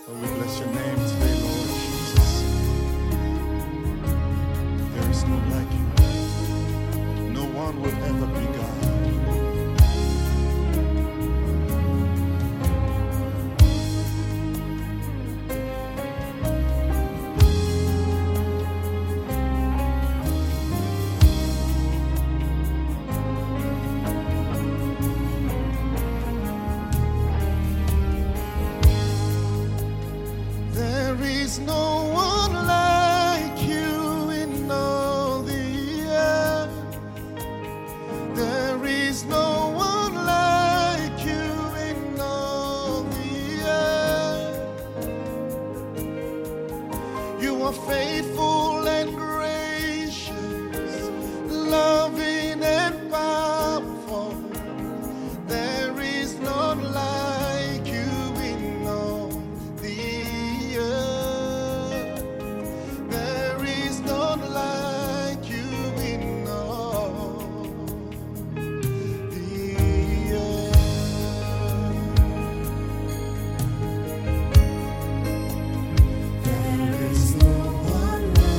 Oh, we bless your name today, Lord Jesus. There is none like you. No one will ever be God. There is no one like you in all the earth. There is no one like you in all the earth. You are faithful and gracious, loving and powerful. There is none like you in all the earth. There is none like you in all the earth. There is no one like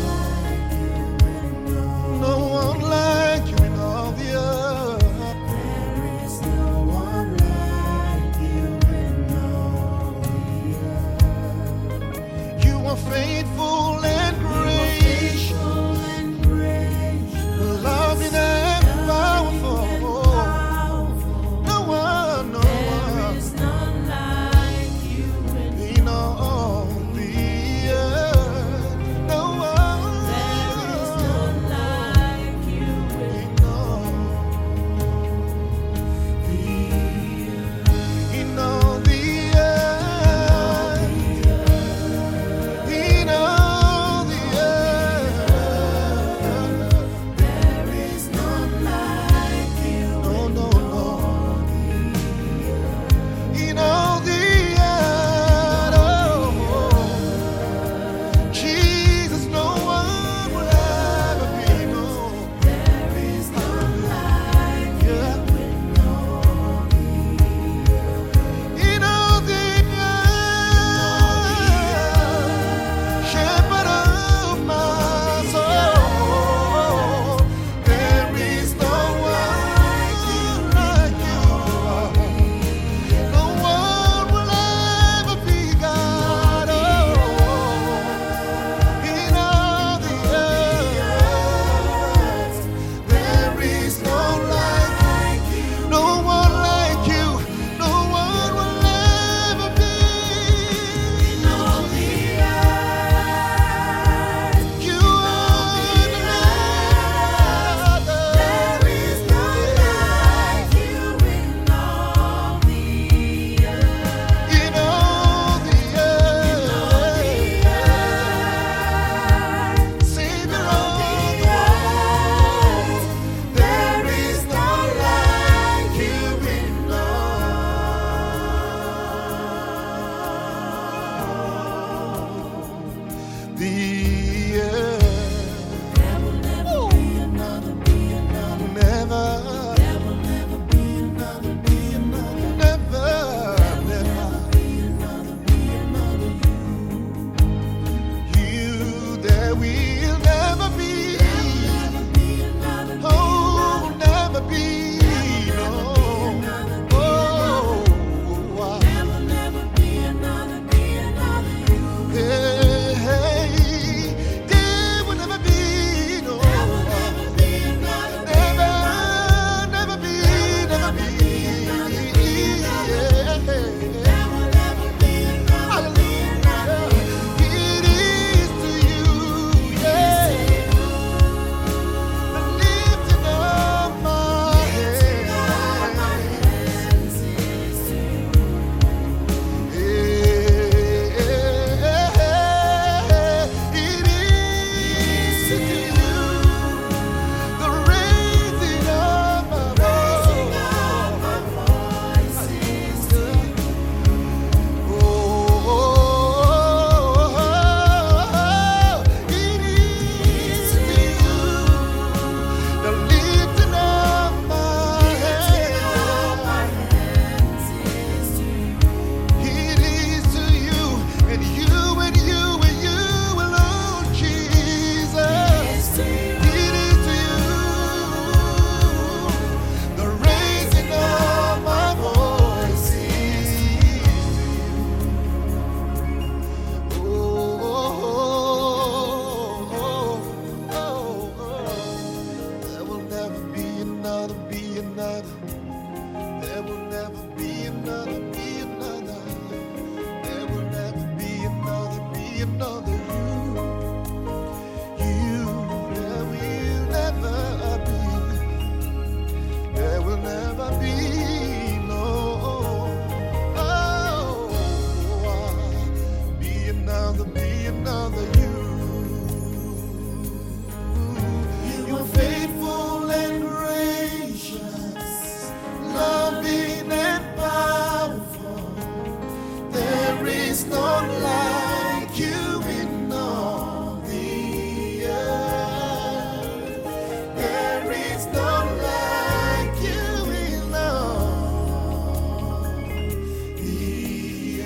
is none like you in all the earth. There is none like you in all the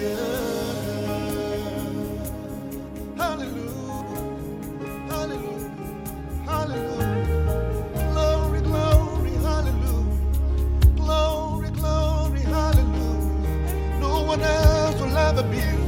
earth. Hallelujah, hallelujah, hallelujah. Glory, glory, hallelujah. Glory, glory, hallelujah. No one else will ever be